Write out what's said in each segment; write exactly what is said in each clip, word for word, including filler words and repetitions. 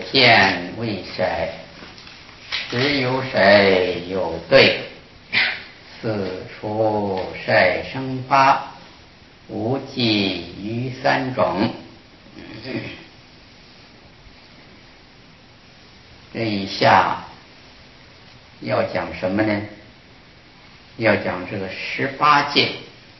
见为色，时有色有对，四处色生发，无记于三种。这一下要讲什么呢？要讲这个十八界。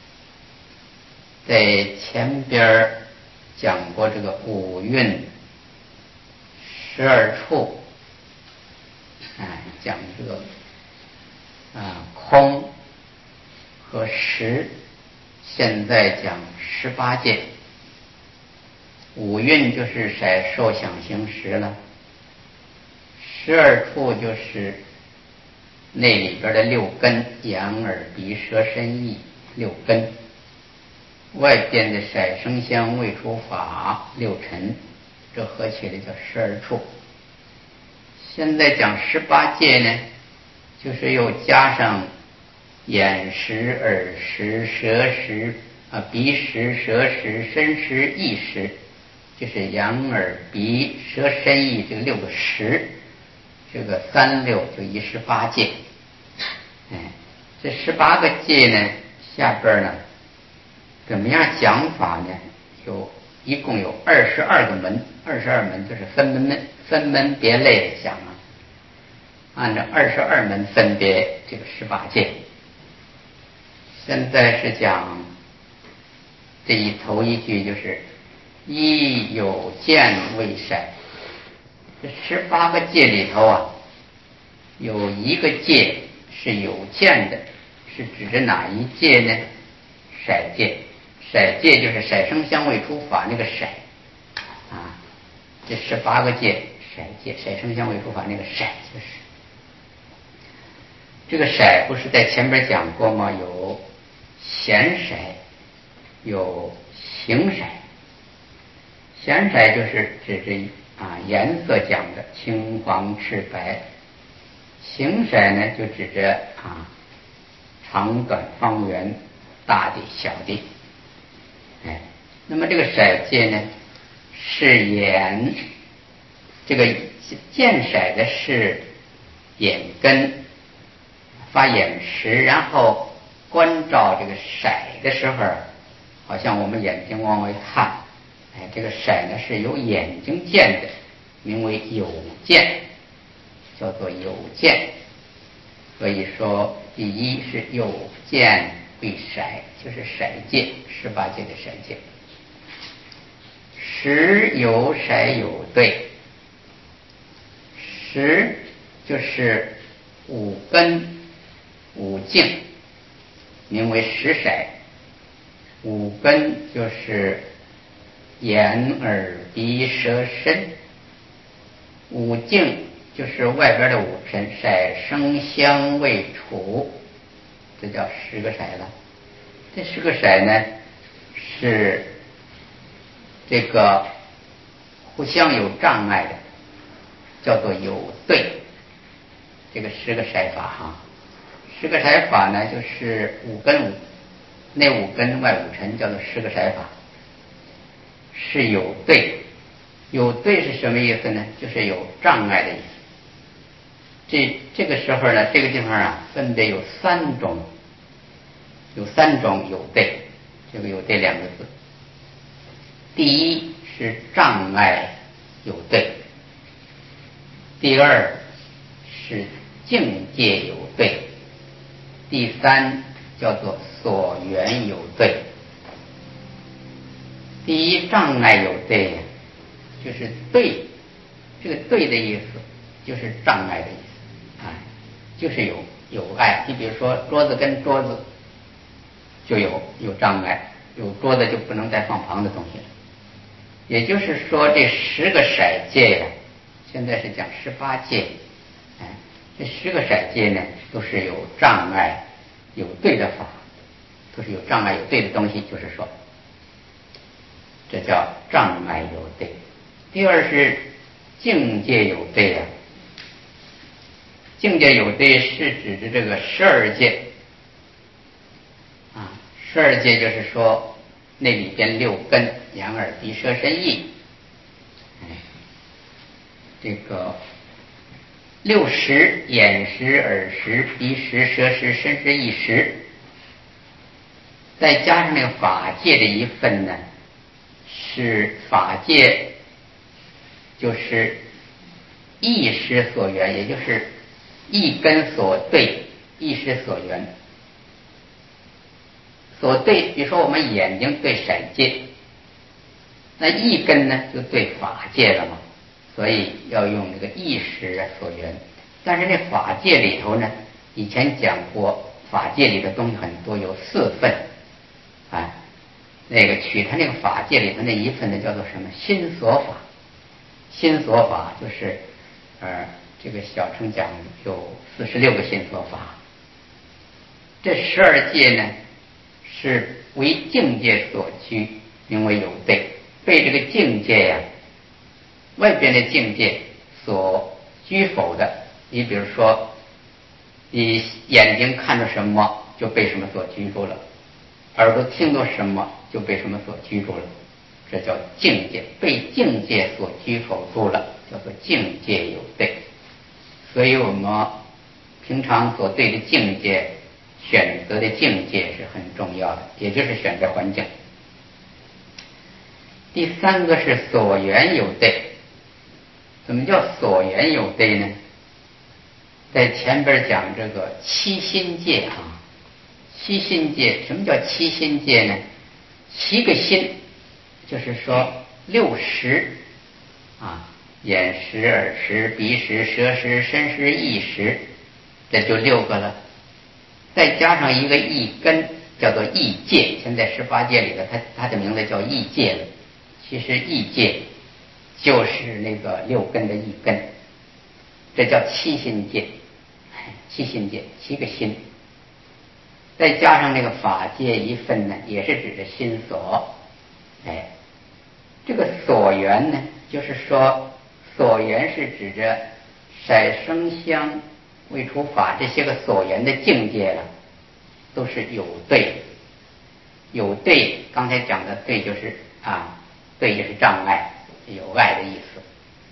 在前边讲过这个五蕴、十二处，哎，讲这个啊空和实。现在讲十八界。五蕴就是色受想行识了，十二处就是那里边的六根，眼耳鼻舌身意六根，外边的色声香味触法六尘，这合起来叫十二处。现在讲十八界呢，就是又加上眼识、耳识、舌识啊、鼻识、舌识、身识、意识，就是眼耳鼻舌身意这个六个识，这个三六就一十八界。哎，这十八个界呢，下边呢怎么样讲法呢？有一共有二十二个门，二十二门就是分门分门别类的讲啊，按照二十二门分别这个十八界。现在是讲这一头一句，就是一有见为色。这十八个界里头啊，有一个界是有见的，是指着哪一界呢？色界。色界就是色声香味触法那个色啊，这十八个界色界，色声香味触法那个色就是这个色，不是在前边讲过吗？有显色，有形色。显色就是指这啊颜色讲的青黄赤白，形色呢就指着啊长短方圆大的小的。哎，那么这个色界呢，是眼，这个见色的是眼根发眼识，然后观照这个色的时候，好像我们眼睛往外看，哎，这个色呢是由眼睛见的，名为有见，叫做有见。所以说，第一是有见为色，就是色界，十八界的色界。识有色有对，识就是五根五境，名为识色。五根就是眼耳鼻舌身，五境就是外边的五尘，色声香味触，这叫十个色了。这十个色呢，是这个互相有障碍的，叫做有对。这个十个色法哈，十个色法呢，就是五根五内五根外五尘，叫做十个色法，是有对。有对是什么意思呢？就是有障碍的意思。这这个时候呢，这个地方啊，分别有三种，有三种有对。这个有对两个字，第一是障碍有对，第二是境界有对，第三叫做所缘有对。第一障碍有对，就是对，这个对的意思就是障碍的意思，哎，就是有有碍。你比如说桌子跟桌子就有有障碍，有桌子就不能再放旁的东西了。也就是说，这十个色界呀，现在是讲十八界，哎，这十个色界呢，都是有障碍有对的法，都是有障碍有对的东西，就是说这叫障碍有对。第二是境界有对呀、啊，境界有对是指的这个十二界啊，十二界就是说那里边六根眼耳鼻舌身意，哎， 这个六识、眼识、耳识、鼻识、舌识、身识、意识，再加上那个法界的一份呢，是法界就是意识所缘，也就是意根所对，意识所缘。所对，比如说我们眼睛对色界，那意根呢就对法界了嘛，所以要用这个意识所缘。但是那法界里头呢，以前讲过，法界里的东西很多，有四份啊。那个取它那个法界里头那一份呢，叫做什么？心所法。心所法就是呃，这个小乘讲有四十六个心所法。这十二界呢，是为境界所居，名为有对，被这个境界呀、啊，外边的境界所居否的。你比如说，你眼睛看到什么就被什么所居住了，耳朵听到什么就被什么所居住了，这叫境界，被境界所居否住了，叫做境界有对。所以我们平常所对的境界，选择的境界是很重要的，也就是选择环境。第三个是所缘有对。怎么叫所缘有对呢？在前边讲这个七心界啊，七心界，什么叫七心界呢？七个心，就是说六识啊，眼识、耳识、鼻识、舌识、身识、意识，这就六个了。再加上一个意根，叫做意界。现在十八界里头，它它的名字叫意界了。其实意界就是那个六根的意根，这叫七心界。七心界，七个心，再加上那个法界一份呢，也是指着心所。哎，这个所缘呢，就是说所缘是指着色声香味触法这些个所缘的境界了，都是有对。有对，刚才讲的对就是啊，对就是障碍，有碍的意思。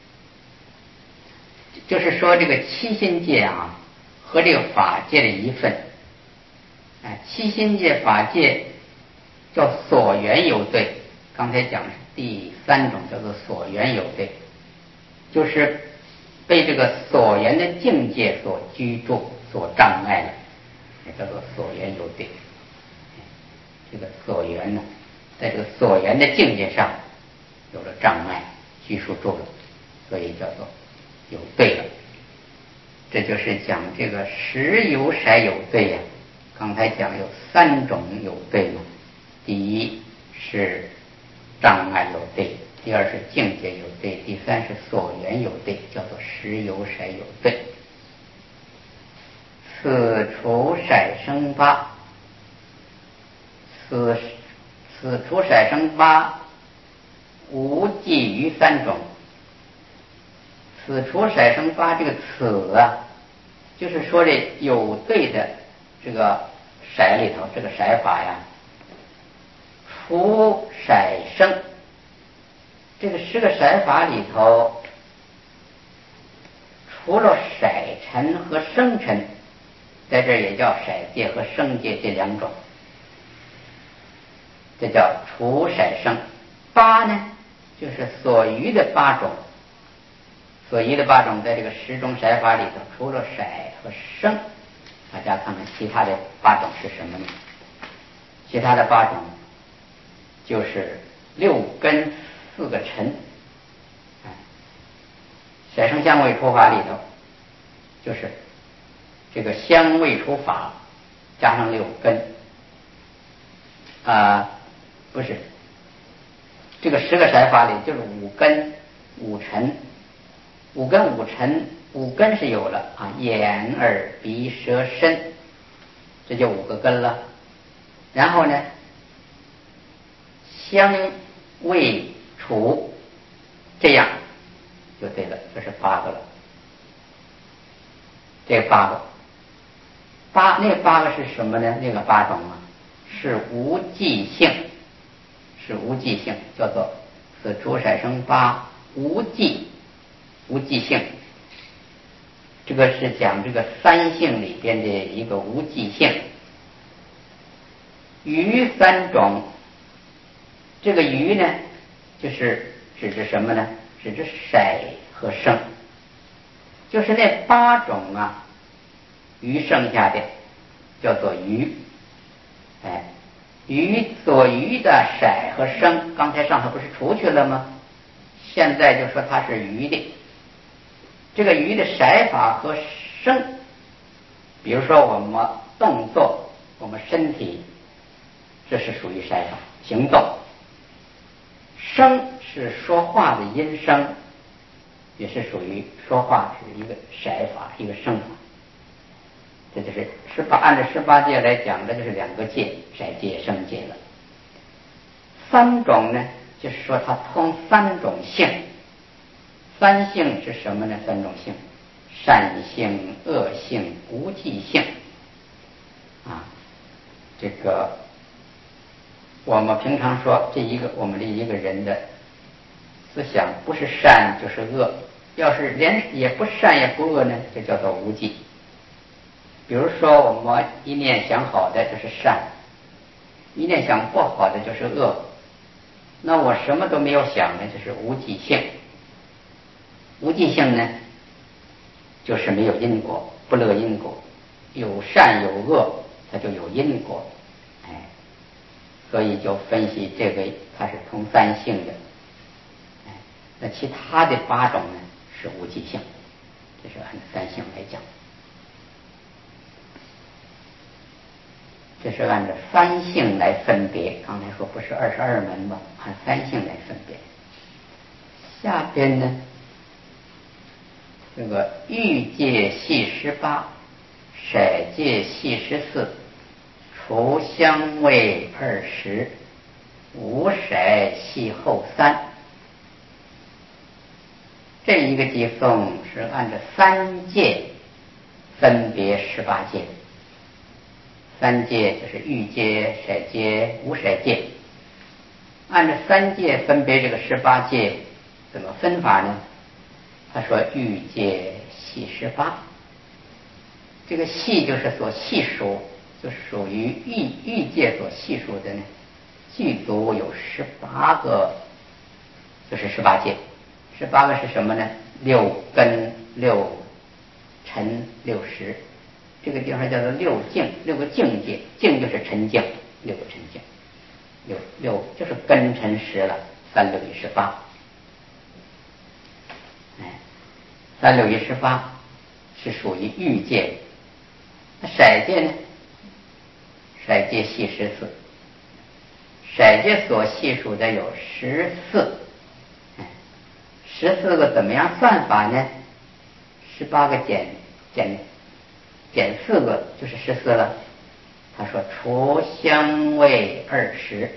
就是说这个七心界啊，和这个法界的一份。哎，七心界法界叫所缘有对，刚才讲是第三种，叫做所缘有对，就是被这个所缘的境界所居住、所障碍了，也叫做所缘有对。这个所缘呢，在这个所缘的境界上有了障碍，拘束住了，所以叫做有对了。这就是讲这个识有色有对呀、啊。刚才讲有三种有对嘛，第一是障碍有对，第二是境界有对，第三是所缘有对，叫做识有色有对。此除色生八，此此除色生八，无记于三种。此除色生八，这个此啊，就是说这有对的这个色里头，这个色法呀，除色生，这个十个色法里头，除了色尘和声尘，在这也叫色界和声界这两种，这叫除色生。八呢，就是所余的八种。所依的八种，在这个十种色法里头，除了色和声，大家看看其他的八种是什么呢？其他的八种就是六根四个尘。哎，色声香味触法里头，就是这个香味触法加上六根啊、呃，不是这个十个色法里就是五根五尘。五根五尘，五根是有了啊，眼耳鼻舌身，这就五个根了。然后呢，香味触，这样就对了，这是八个了。这八个，八那八个是什么呢？那个八种啊，是无记性，是无记性，叫做此除色生八无记。 无记性。这个是讲这个三性里边的一个无记性。余三种，这个余呢，就是指着什么呢？指着色和声，就是那八种啊，余剩下的叫做余。哎，余所余的色和声，刚才上头不是除去了吗？现在就说它是余的。这个余的色法和声，比如说我们动作，我们身体，这是属于色法行动。声是说话的音声，也是属于说话，是一个色法，一个声法。这就是十八，按照十八界来讲，这就是两个界，色界、声界了。三种呢，就是说它通三种性。三性是什么呢？三种性：善性、恶性、无记性。啊，这个我们平常说，这一个我们的一个人的思想不是善就是恶，要是连也不善也不恶呢，就叫做无记。比如说，我们一念想好的就是善，一念想不好的就是恶。那我什么都没有想呢，就是无记性。无记性呢，就是没有因果，不乐因果，有善有恶，它就有因果。哎，所以就分析这个，它是通三性的。哎，那其他的八种呢是无记性，这是按三性来讲。这是按照三性来分别，刚才说不是二十二门吗？按三性来分别。下边呢，这个欲界系十八，色界系十四，除香味二十，无色系后三。这一个偈颂是按照三界分别十八界。三界就是欲界、色界、无色界。按照三界分别这个十八界，怎么分法呢？他说欲界系十八，这个系就是所系数，就是属于欲欲界所系数的呢，具足有十八个，就是十八界。十八个是什么呢？六根、六尘、六识。这个地方叫做六境，六个境界，境就是尘境，六个尘境，六六就是根尘识了，三六一十八。哎，三六一十八是属于欲界。那色界呢？色界系十四，色界所系数的有十四。哎，十四个怎么样算法呢？十八个减减。减四个就是十四了。他说除香味二十，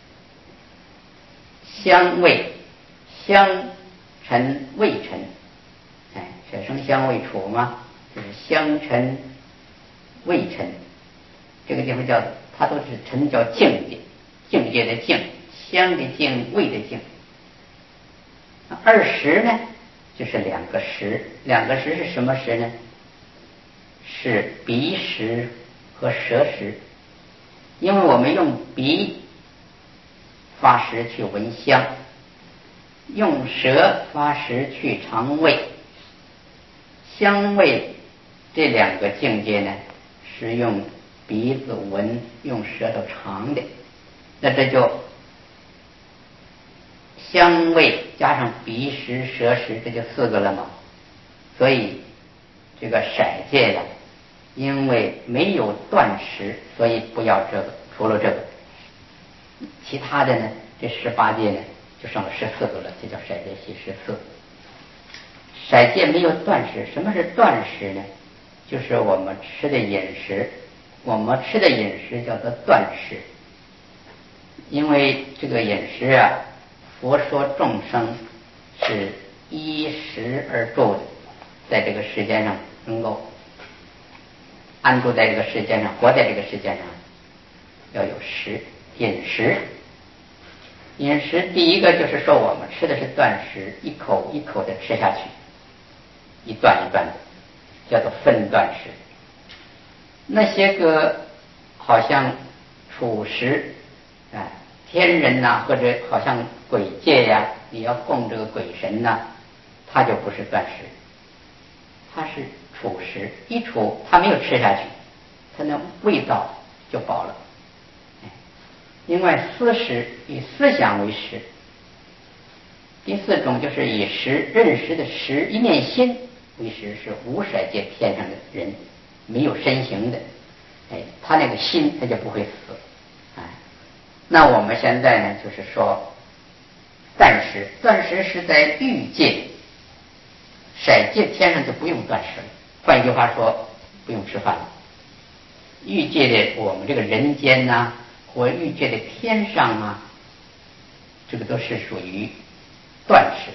香味香尘味尘，哎，舍生香味触嘛，就是香尘味尘。这个地方叫它都是尘叫境界，境界的境，香的境，味的境。二十呢，就是两个识，两个识是什么识呢？是鼻识和舌识。因为我们用鼻发识去闻香，用舌发识去尝味。香味这两个境界呢，是用鼻子闻，用舌头尝的。那这就香味加上鼻识、舌识，这就四个了嘛。所以这个色界呀，因为没有断食，所以不要这个，除了这个，其他的呢，这十八界呢就剩了十四个了，这叫色界系十四。色界没有断食，什么是断食呢？就是我们吃的饮食，我们吃的饮食叫做断食。因为这个饮食啊，佛说众生是依食而住的，在这个世间上能够安住在这个世间上，活在这个世界上，要有食饮食。饮食第一个就是说我们吃的是断食，一口一口的吃下去， 一段一段的，叫做分段式。那些个好像处食啊、天人呐、啊，或者好像鬼界呀、啊，你要供这个鬼神呐、啊，它就不是断食，它是处食，一处它没有吃下去，它那味道就饱了。另外思食，以思想为食。第四种就是以识认识的识，一念心为食，是无色界天上的人，没有身形的，哎，他那个心他就不会死。哎，那我们现在呢，就是说断食，断食是在欲界，色界天上就不用断食了。换句话说，不用吃饭了。欲界的我们这个人间呐、啊，或欲界的天上啊，这个都是属于断食。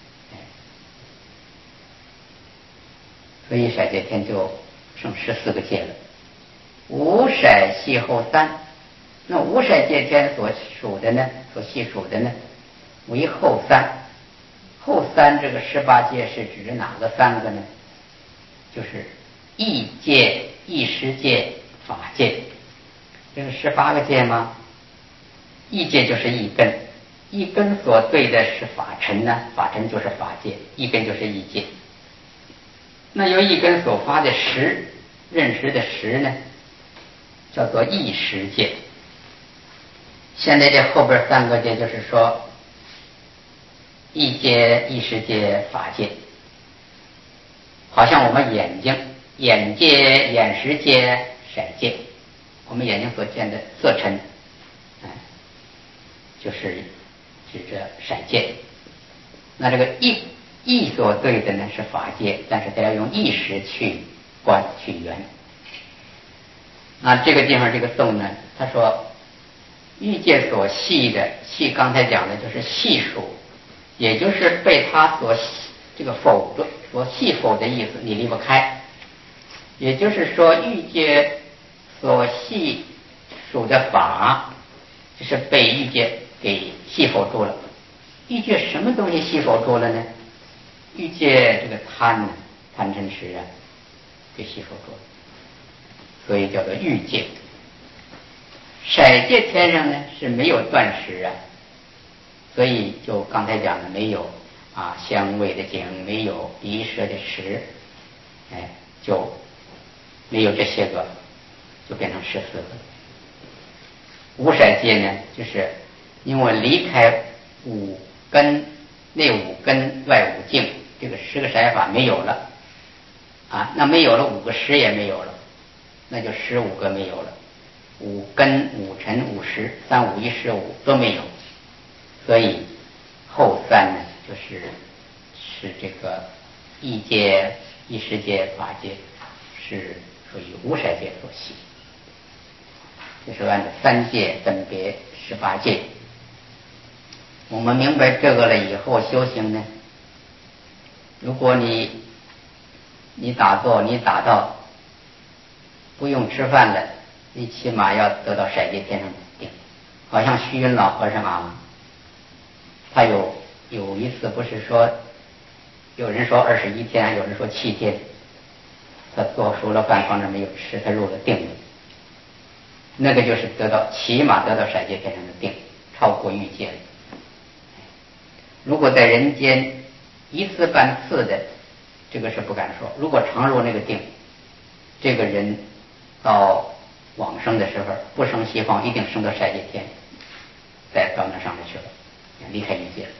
所以色界天就剩十四个界了。无色系后三，那无色界天所属的呢，所系属的呢，为后三。后三这个十八界是指的哪个三个呢？就是意界、意识界、法界。这是十八个界吗？意界就是意根，意根所对的是法尘呢，法尘就是法界，意根就是意界。那由意根所发的识，认识的识呢，叫做意识界。现在这后边三个界就是说意界、意识界、法界。好像我们眼睛，眼界、眼识界、色界，我们眼睛所见的色尘，哎，就是指着色界。那这个意意所对的呢是法界，但是它要用意识去观去圆。那这个地方这个颂呢，他说欲界所系的系，刚才讲的就是系数，也就是被他所这个否的所系否的意思，你离不开。也就是说欲界所系属的法，就是被欲界给系否住了。欲界什么东西系否住了呢？欲界这个贪呢，贪嗔痴啊，给系否住了，所以叫做欲界。色界天上呢是没有断食啊，所以就刚才讲的没有啊香味的景，没有鼻舌的识，哎，就没有这些个，就变成十四个。无色界呢，就是因为离开五根，内五根外五境，这个十个色法没有了啊，那没有了五个识也没有了，那就十五个没有了。五根、五尘、五识，三五一十五都没有，所以后三呢，就是是这个意界、意识界、法界，是属于无色界所系。就是按照三界分别十八界。我们明白这个了以后，修行呢，如果你你打坐，你打到不用吃饭了，你起码要得到色界天上的定。好像虚云老和尚啊，他有有一次不是说，有人说二十一天，有人说七天，他做熟了饭放着没有吃，他入了定了。那个就是得到起码得到色界天上的定，超过欲界了。如果在人间一次半次的，这个是不敢说。如果常入那个定，这个人到往生的时候不生西方，一定升到色界天，再到那上面去了，离开欲界了。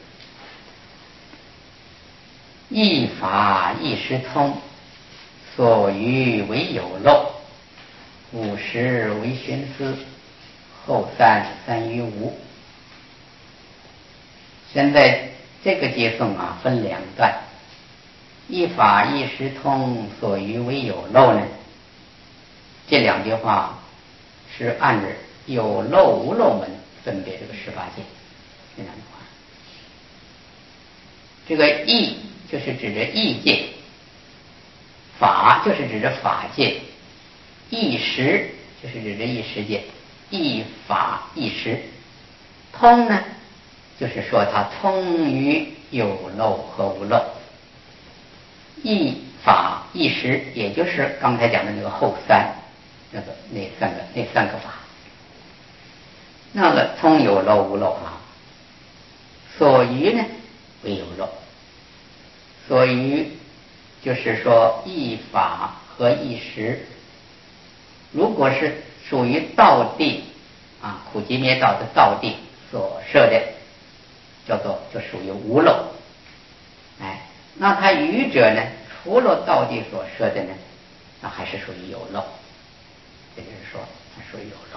一法一时通，所余为有漏，五十为寻思，后三三于无。现在这个偈颂啊分两段，一法一时通，所余为有漏呢，这两句话是按着有漏无漏门分别这个十八界。这两句话，这个意就是指着意界，法就是指着法界，意识就是指着意识界，意法意识。通呢，就是说它通于有漏和无漏。 一法一实，也就是刚才讲的那个后三，那个那三个那三个法。那个通有漏无漏啊，所余呢为有漏。所余就是说一法和一实，如果是属于道地啊，苦集灭道的道地所设的，叫做就属于无漏。哎，那它余者呢，除了道地所设的呢，那还是属于有漏。也就是说，它属于有漏。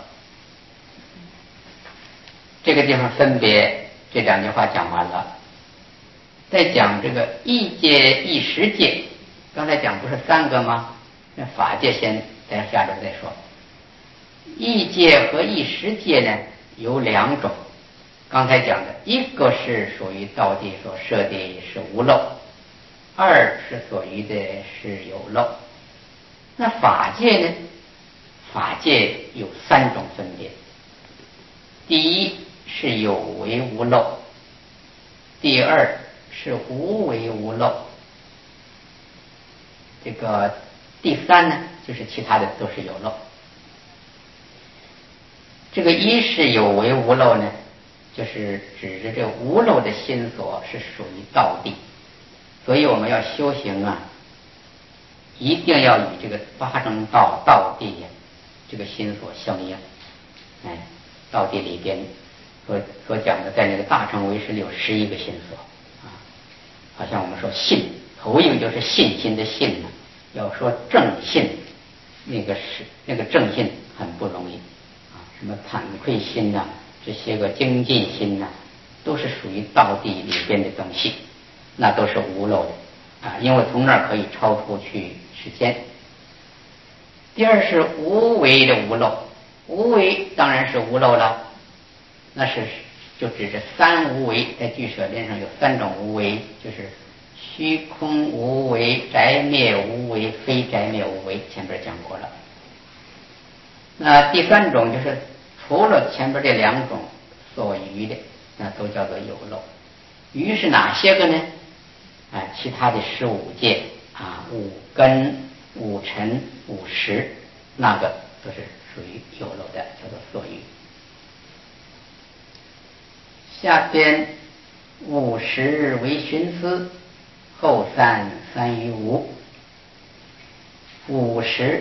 这个地方分别这两句话讲完了，再讲这个一界一实界。刚才讲不是三个吗？那法界先在下边再说。一界和一实界呢有两种，刚才讲的一个是属于道地所设的是无漏，二是所余的是有漏。那法界呢，法界有三种分别。第一是有为无漏，第二是无为无漏，这个第三呢就是其他的都是有漏。这个一是有为无漏呢，就是指着这个无漏的心所是属于道地，所以我们要修行啊，一定要与这个八正道道地呀这个心所相应。哎，道地里边所所讲的，在那个大乘唯识里有十一个心所啊，好像我们说信，头一个就是信心的信呢。要说正信，那个是那个正信很不容易啊，什么惭愧心呐、啊，这些个精进心呐、啊，都是属于道地里边的东西，那都是无漏的啊，因为从那儿可以超出去时间。第二是无为的无漏，无为当然是无漏了，那是就指着三无为，在俱舍论上有三种无为，就是虚空无为、宅灭无为、非宅灭无为，前边讲过了。那第三种就是除了前边这两种所余的，那都叫做有漏。余是哪些个呢？啊，其他的十五界啊，五根、五尘、五识，那个都是属于有漏的，叫做所余。下边五十为寻思，后三三于无。五十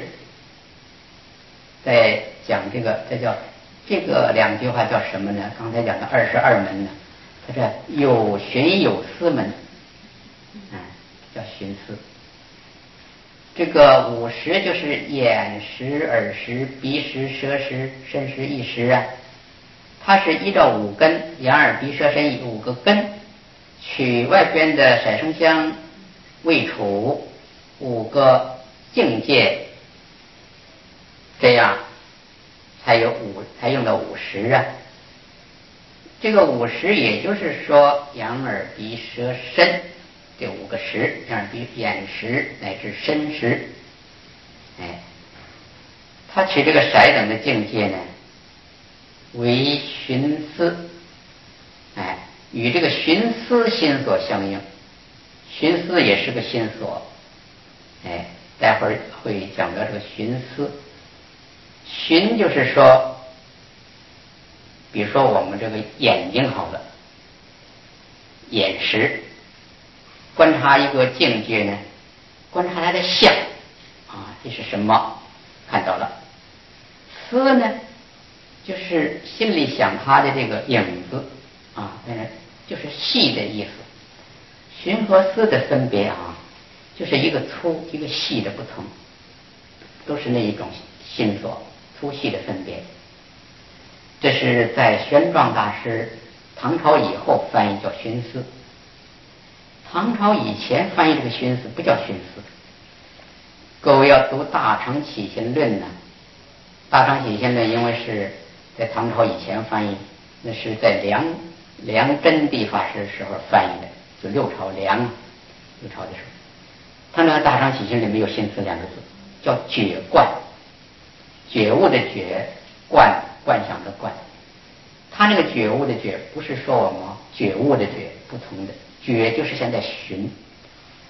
在讲这个，这叫这个两句话叫什么呢？刚才讲的二十二门呢，它这有寻有思门，嗯，叫寻思。这个五识就是眼识、耳识、鼻识、舌识、身识、意识啊，它是依照五根，眼耳鼻舌身意五个根，取外边的色声香味触五个境界，这样才有五，才用到五识啊。这个五识也就是说眼耳鼻舌身这五个识，眼耳鼻眼识乃至身识，哎，他取这个色等的境界呢为寻思，哎，与这个寻思心所相应。寻思也是个心所，哎，待会儿会讲到这个寻思。寻就是说，比如说我们这个眼睛好了，眼识观察一个境界呢，观察它的相啊，这是什么？看到了。思呢，就是心里想他的这个影子啊，当然就是细的意思。寻和思的分别啊，就是一个粗一个细的不同，都是那一种心所粗细的分别。这是在玄奘大师唐朝以后翻译叫寻思，唐朝以前翻译这个寻思不叫寻思。各位要读《大乘起信论》呢，《大乘起信论》因为是在唐朝以前翻译，那是在梁梁真谛法师时候翻译的，就六朝梁六朝的时候，他那个《大乘起信》里没有心思两个字，叫觉观，觉悟的觉，观观想的观。他那个觉悟的觉不是说我们觉悟的觉，不同的觉就是现在寻，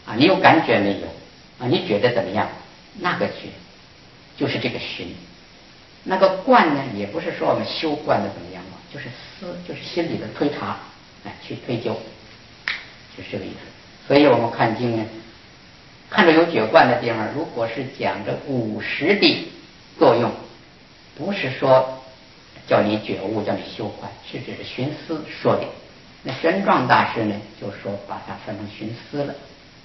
啊，你有感觉没有啊？你觉得怎么样？那个觉就是这个寻。那个观呢，也不是说我们修观的怎么样啊，就是思，就是心里的推查，哎，去推究，就是这个意思。所以我们看经呢，看着有觉观的地方，如果是讲着五识的作用，不是说叫你觉悟，叫你修观，是指着寻思说的。那玄奘大师呢，就说把它分成寻思了。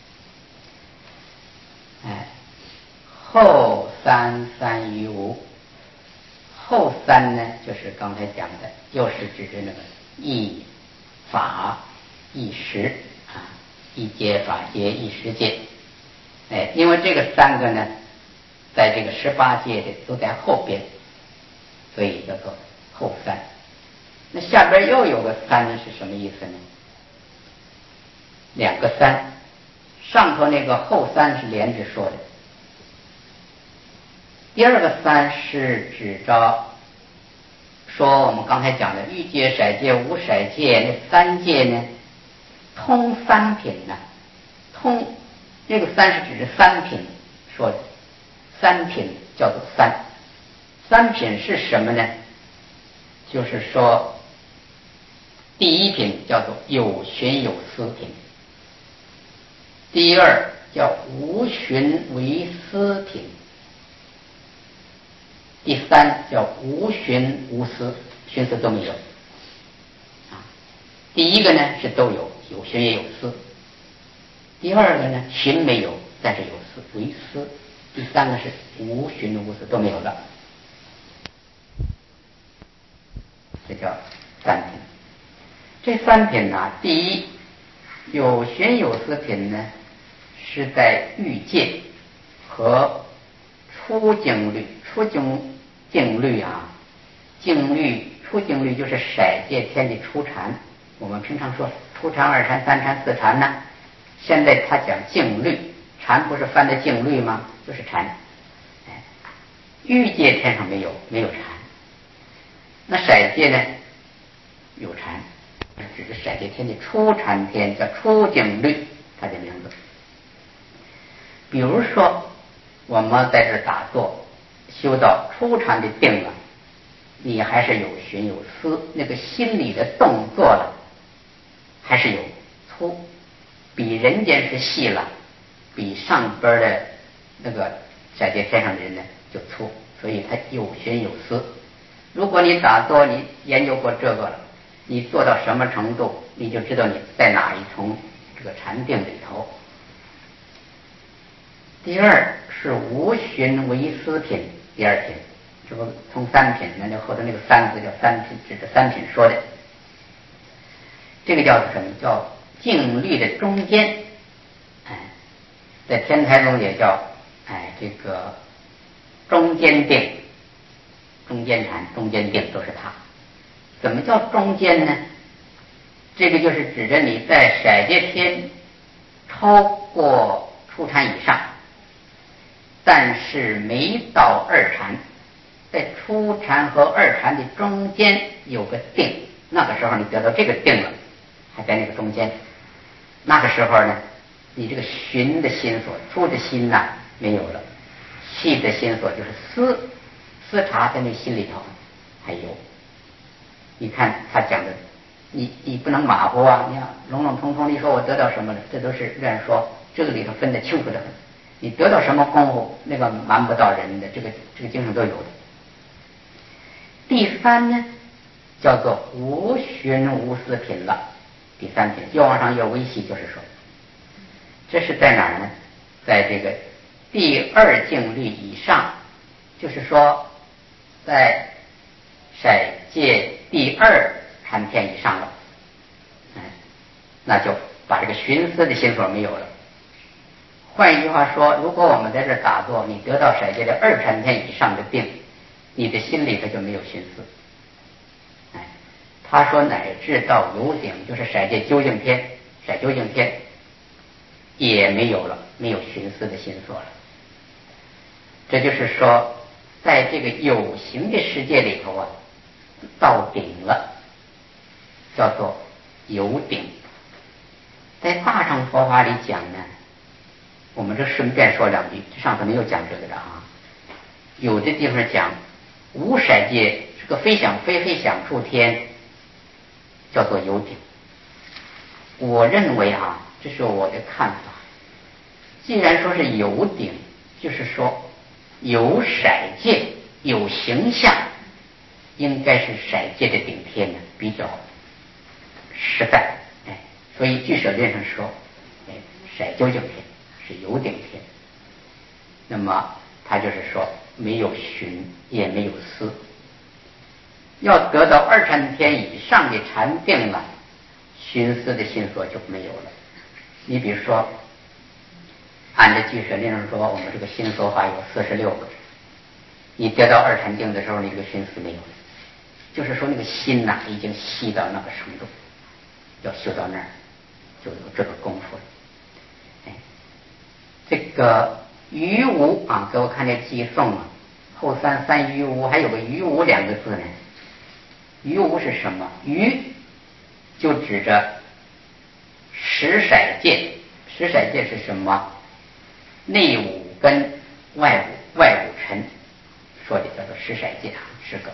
哎，后三三于无，后三呢，就是刚才讲的，又是指着那个一法一识啊，一界法界一识界。哎，因为这个三个呢，在这个十八界的都在后边，所以叫做后三。那下边又有个三是什么意思呢？两个三，上头那个后三是连着说的，第二个三是指着说我们刚才讲的欲界、色界、无色界那三界呢，通三品呢、啊，通那个三是指着三品说的，三品叫做三。三品是什么呢？就是说第一品叫做有寻有思品，第二叫无寻为思品，第三叫无寻无思，寻思都没有啊。第一个呢是都有，有寻也有思；第二个呢寻没有，但是有思为思；第三个是无寻无思都没有了，这叫三品。这三品呢、啊，第一有寻有思品呢，是在欲界和出境律。出境境律啊，境律出境律就是色界天的初禅。我们平常说初禅、二禅、三禅、四禅呢，现在他讲境律，禅不是翻的境律吗？就是禅。哎，欲界天上没有，没有禅。那色界呢，有禅，只是色界天的初禅天，叫出境律，它的名字。比如说我们在这打坐，修到初禅的定了，你还是有寻有思，那个心理的动作了，还是有粗，比人间是细了，比上边的那个色界天上的人呢就粗，所以他有寻有思。如果你打坐，你研究过这个了，你做到什么程度，你就知道你在哪一重这个禅定里头。第二是无寻为思品，第二品，这不从三品呢，那后头那个三字叫三品，指着三品说的。这个叫什么？叫静虑的中间。哎，在天台中也叫哎这个中间定、中间禅、中间定都是它。怎么叫中间呢？这个就是指着你在色界天超过初禅以上，但是没到二禅，在初禅和二禅的中间有个定，那个时候你得到这个定了，还在那个中间。那个时候呢，你这个寻的心所、出的心呐、啊、没有了，细的心所就是思思察在那心里头还有。你看他讲的，你你不能马虎啊！你要笼笼统统，你说我得到什么了？这都是乱说，这个里头分得清楚的很。你得到什么功夫，那个瞒不到人的，这个这个经上都有的。第三呢，叫做无寻无思品了。第三品越往上越微细，就是说，这是在哪儿呢？在这个第二境律以上，就是说，在色界第二禅天以上了，哎，那就把这个寻思的心所没有了。换一句话说，如果我们在这打坐，你得到色界的二禅天以上的定，你的心里头就没有寻思。哎，他说乃至到有顶，就是色界究竟天，色究竟天也没有了，没有寻思的心所了。这就是说，在这个有形的世界里头啊，到顶了，叫做有顶。在大乘佛法里讲呢， 我们这顺便说两句，上次没有讲这个的啊。有的地方讲无色界这个飞想非非想处天叫做有顶。我认为啊，这是我的看法，既然说是有顶，就是说有色界有形象，应该是色界的顶天呢比较实在。哎，所以据舍论上说，哎，色究竟天是有顶天。那么他就是说没有寻也没有思，要得到二禅天以上的禅定了，寻思的心所就没有了。你比如说按照据舍论上说，我们这个心所法有四十六个，你得到二禅定的时候，你这个寻思没有了，就是说那个心呐、啊、已经细到那个程度，要修到那儿就有这个功夫了。哎，这个于无啊，给我看这寄送啊，后三三于无，还有个于无两个字呢。于无是什么？于就指着十色界，十色界是什么？内五跟外五，外五尘说的叫做十色界啊，十个。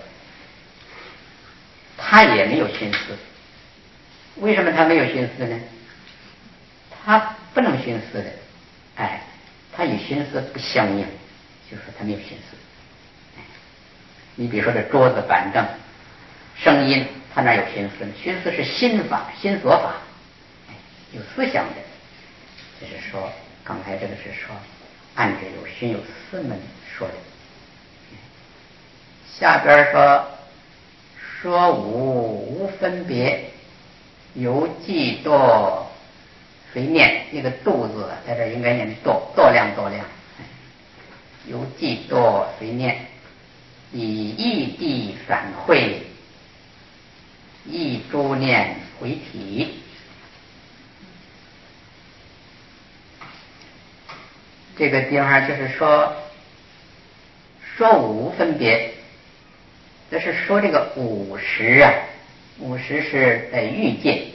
他也没有心思，为什么他没有心思呢？他不能心思的，哎，他与心思不相应，就是说他没有心思。哎，你比如说这桌子、板凳、声音，他哪有心思呢？心思是心法、心所法，哎，有思想的。这是说刚才这个是说按着有心有思门说的。下边说说无无分别，由嫉妒随念，那个度字在这应该念度，度量度量，由嫉妒随念，以异地散会，异诸念回体。这个地方就是说说无分别，这是说这个五识啊，五识是在欲界，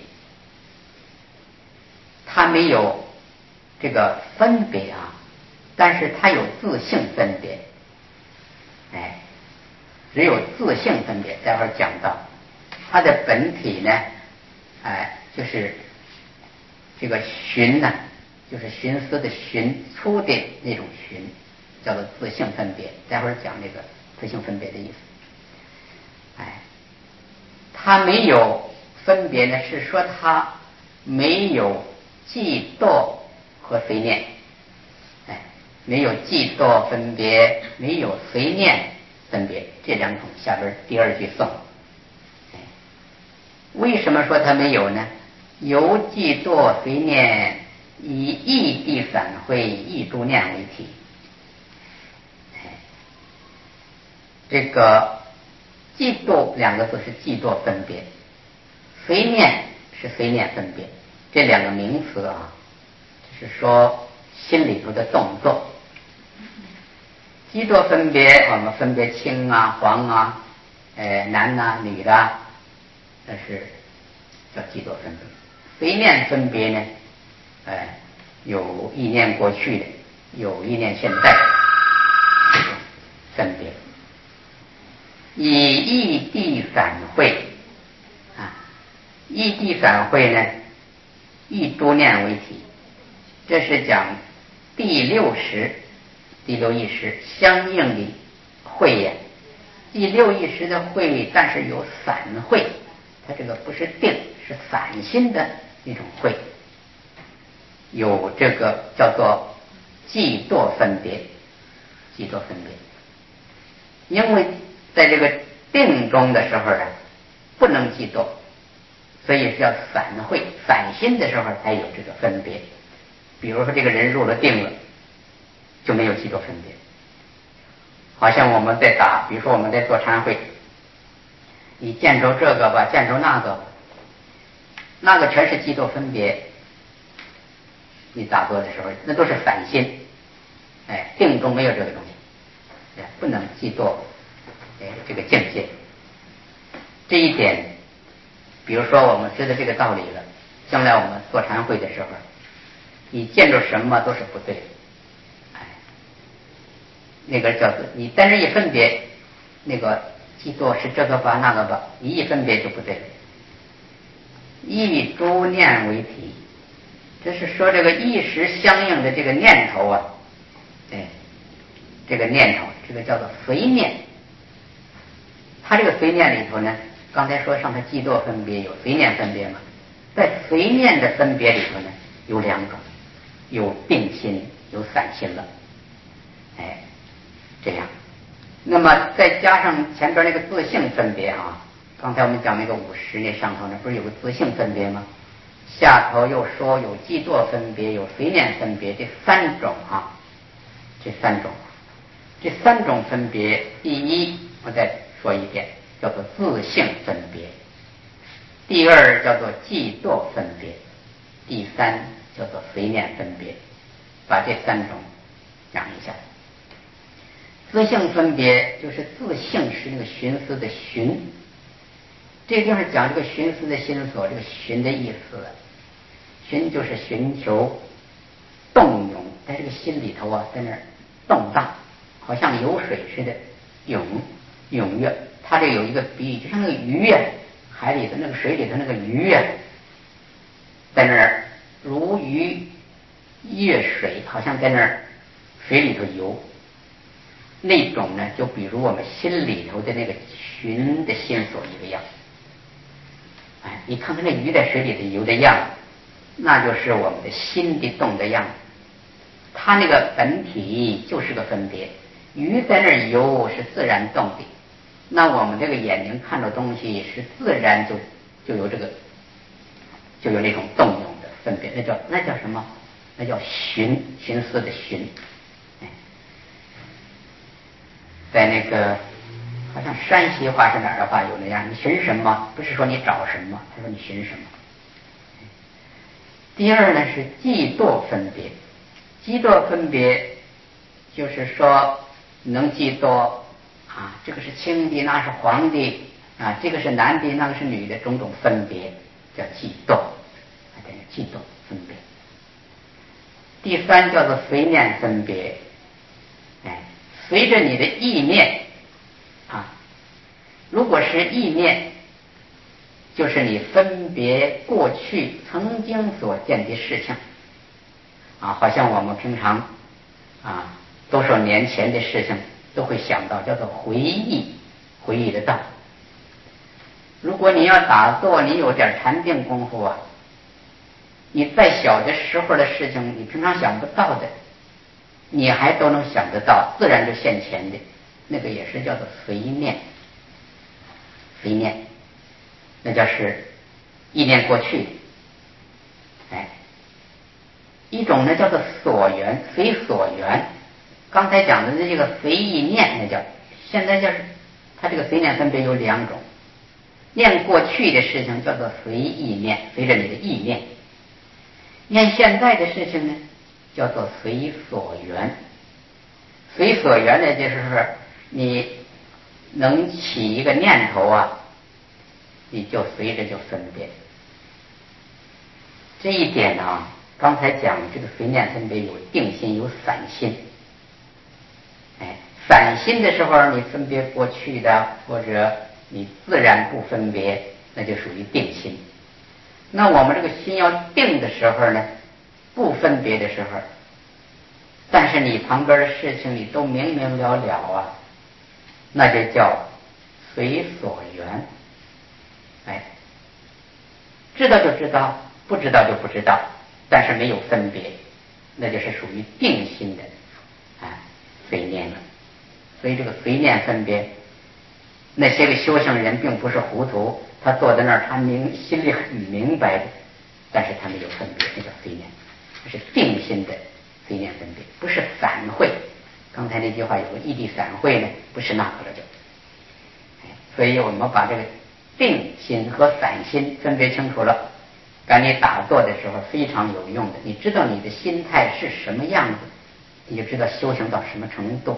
它没有这个分别啊，但是它有自性分别。哎，只有自性分别，待会儿讲到它的本体呢，哎，就是这个寻呢、啊，就是寻思的寻，粗的那种寻，叫做自性分别。待会儿讲这个自性分别的意思。哎，它没有分别呢，是说它没有嫉妒和随念。哎，没有嫉妒分别，没有随念分别，这两种下边第二句颂。哎，为什么说它没有呢？由嫉妒随念，以异地散会，异诸念为体。哎，这个嫉妒两个字是嫉妒分别，随念是随念分别，这两个名词啊，就是说心里头的动作。嫉妒分别，我们分别青啊、黄啊、呃、男啊、女的啊，这是叫嫉妒分别。随念分别呢，呃，有意念过去的，有意念现在的分别。以异地散会啊，异地散会呢，异诸念为体，这是讲第六识、第六意识相应的会呀。第六意识的会，但是有散会，它这个不是定，是散心的一种会，有这个叫做嫉妒分别，嫉妒分别。因为在这个定中的时候啊，不能嫉妒，所以是要散会，散心的时候才有这个分别。比如说这个人入了定了，就没有嫉妒分别。好像我们在打，比如说我们在做禅会，你见着这个吧，见着那个吧，那个全是嫉妒分别。你打坐的时候，那都是散心，哎，定中没有这个东西，哎，不能嫉妒，哎，这个境界。这一点，比如说我们知道这个道理了，将来我们做禅会的时候， 你见着什么都是不对的。哎，那个叫做你单是一分别，那个记作是这个吧那个吧，你一分别就不对了。以诸念为体，这是说这个意识相应的这个念头啊，哎，这个念头，这个叫做随念。它这个随念里头呢，刚才说上头记作分别有随念分别嘛，在随念的分别里头呢，有两种，有定心，有散心了，哎，这样。那么再加上前边那个自性分别啊，刚才我们讲那个五十那上头呢，不是有个自性分别吗？下头又说有记作分别，有随念分别，这三种啊，这三种，这三种分别，第一，我再说一遍，叫做自性分别；第二叫做记作分别；第三叫做随念分别。把这三种讲一下。自性分别就是自性是那个寻思的寻，这个地方讲这个寻思的心所，这个寻的意思，寻就是寻求动涌，在这个心里头啊，在那儿动荡，好像有水似的涌踊跃。它这有一个比喻，就像那个鱼呀、啊，海里头那个水里头那个鱼呀、啊，在那儿如鱼跃水，好像在那儿水里头游。那种呢，就比如我们心里头的那个寻的心所一个样。哎，你看看那鱼在水里头游的样子，那就是我们的心的动的样子。它那个本体就是个分别，鱼在那儿游是自然动的，那我们这个眼睛看到东西是自然就就有这个就有那种动用的分别，那叫那叫什么？那叫寻，寻思的寻。哎，在那个好像山西话是哪儿的话有那样，你寻什么？不是说你找什么，他说你寻什么。第二呢是记作分别，记作分别就是说能记作啊，这个是青的，那是黄的啊，这个是男的，那个是女的，种种分别叫记作，啊，这个记作分别。第三叫做随念分别，哎，随着你的意念啊，如果是意念，就是你分别过去曾经所见的事情啊，好像我们平常啊多少年前的事情都会想到，叫做回忆，回忆得到。如果你要打坐，你有点禅定功夫啊，你再小的时候的事情，你平常想不到的，你还都能想得到，自然就现前的，那个也是叫做随念，随念，那叫是意念过去的。哎，一种呢叫做所缘，随所缘。刚才讲的这个随意念，那叫现在就是它这个随念分别有两种，念过去的事情叫做随意念，随着你的意念；念现在的事情呢，叫做随所缘。随所缘呢，就是说你能起一个念头啊，你就随着就分别。这一点呢、啊，刚才讲这个随念分别有定心，有散心。哎，散心的时候，你分别过去的，或者你自然不分别，那就属于定心。那我们这个心要定的时候呢，不分别的时候，但是你旁边的事情你都明明了了啊，那就叫随所缘。哎，知道就知道，不知道就不知道，但是没有分别，那就是属于定心的啊随念了。所以这个随念分别，那些个修行人并不是糊涂，他坐在那儿，他明心里很明白的，但是他没有分别，那叫随念，这是定心的随念分别，不是散会。刚才那句话有个异地散会呢，不是那个了就。所以我们把这个定心和散心分别清楚了，赶你打坐的时候非常有用的。你知道你的心态是什么样子，你就知道修行到什么程度。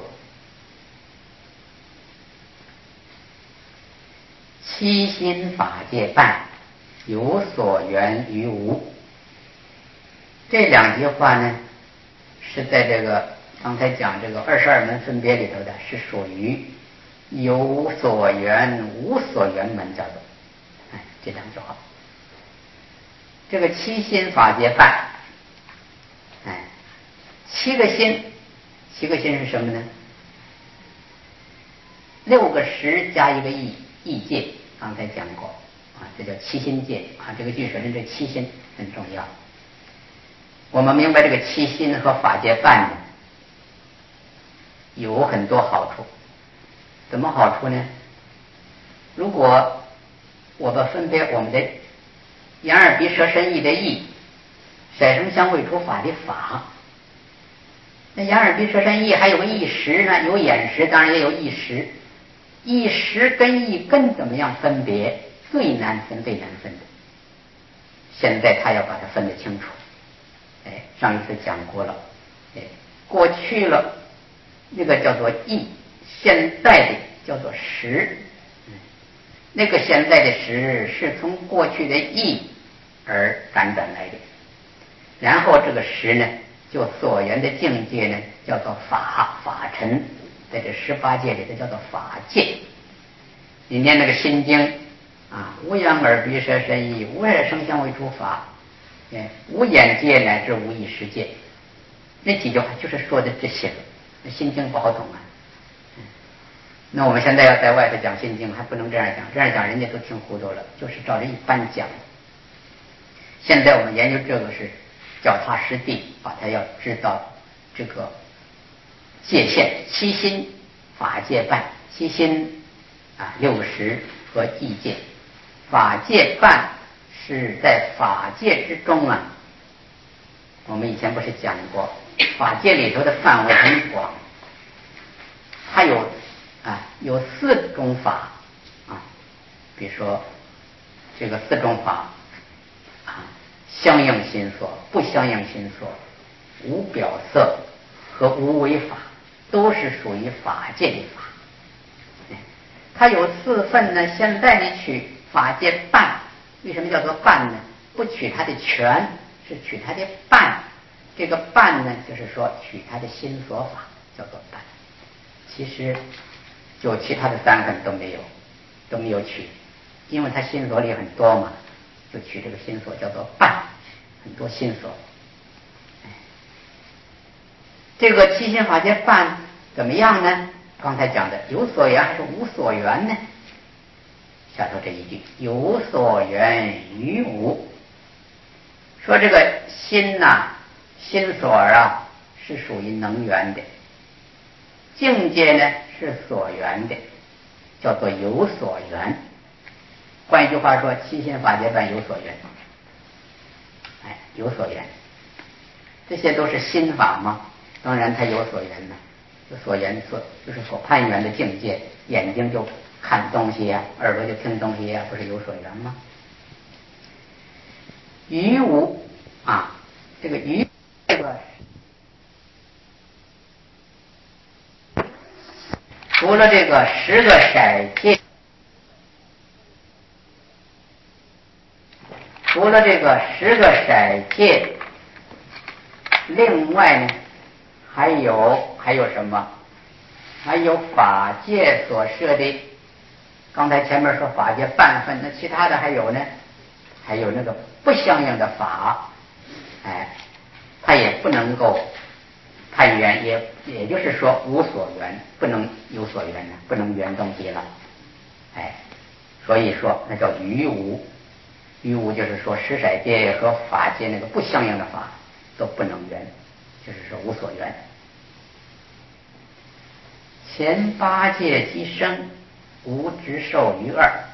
七心法界办，有所缘于无。 这两句话呢，是在这个刚才讲这个二十二门分别里头的，是属于有所缘无所缘门叫做，哎，这两句话。这个七心法界半，哎，七个心，七个心是什么呢？六个识加一个意，意界，刚才讲过啊，这叫七心界啊。这个据说呢，这七心很重要。我们明白这个七心和法界半呢，有很多好处。什么好处呢？如果我们分别我们的眼耳鼻舌身意的意，色声香味触法的法，那眼耳鼻舌身意还有个意识呢，有眼识，当然也有意识。意识跟意根怎么样分别？最难分最难分的，现在他要把它分得清楚。哎，上一次讲过了。哎，过去了那个叫做意，现在的叫做识。那个现在的识是从过去的意而辗转来的，然后这个识呢，就所缘的境界呢，叫做法法尘，在这十八界里头叫做法界。你念那个心经啊，无眼耳鼻舌身意，无色声香味触法，哎，无眼界乃至无意识界，那几句话就是说的这些。那心经不好懂啊。那我们现在要在外头讲心经，还不能这样讲，这样讲人家都听糊涂了，就是照着一般讲。现在我们研究这个是脚踏实地，把它要知道这个界限，七心法界半，七心啊六个识和意界，法界半是在法界之中啊。我们以前不是讲过，法界里头的范围很广，它有啊有四种法啊，比如说这个四种法啊，相应心所、不相应心所、无表色和无为法，都是属于法界的法。它有四分呢，现在你取法界半，为什么叫做半呢？不取它的全，是取它的半。这个半呢，就是说取它的心所法，叫做半。其实就其他的三分都没有，都没有取，因为它心所里很多嘛，就取这个心所叫做半，很多心所。这个七心法界半怎么样呢？刚才讲的有所缘还是无所缘呢？下头这一句有所缘于无，说这个心呐、啊，心所啊是属于能缘的，境界呢是所缘的，叫做有所缘。换一句话说，七心法界半有所缘，哎，有所缘，这些都是心法吗？当然它有所缘呢，有所缘所就是所攀缘的境界，眼睛就看东西呀、啊，耳朵就听东西呀、啊，不是有所缘吗？于无啊，这个于这个除了这个十个色界，除了这个十个色界，另外呢还有还有什么？还有法界所设的。刚才前面说法界半分，那其他的还有呢？还有那个不相应的法，哎，它也不能够攀缘，也也就是说无所缘，不能有所缘呢，不能缘东西了，哎，所以说那叫于无。于无就是说十色界和法界那个不相应的法都不能缘，就是说无所缘。前八界即生，无执受于二，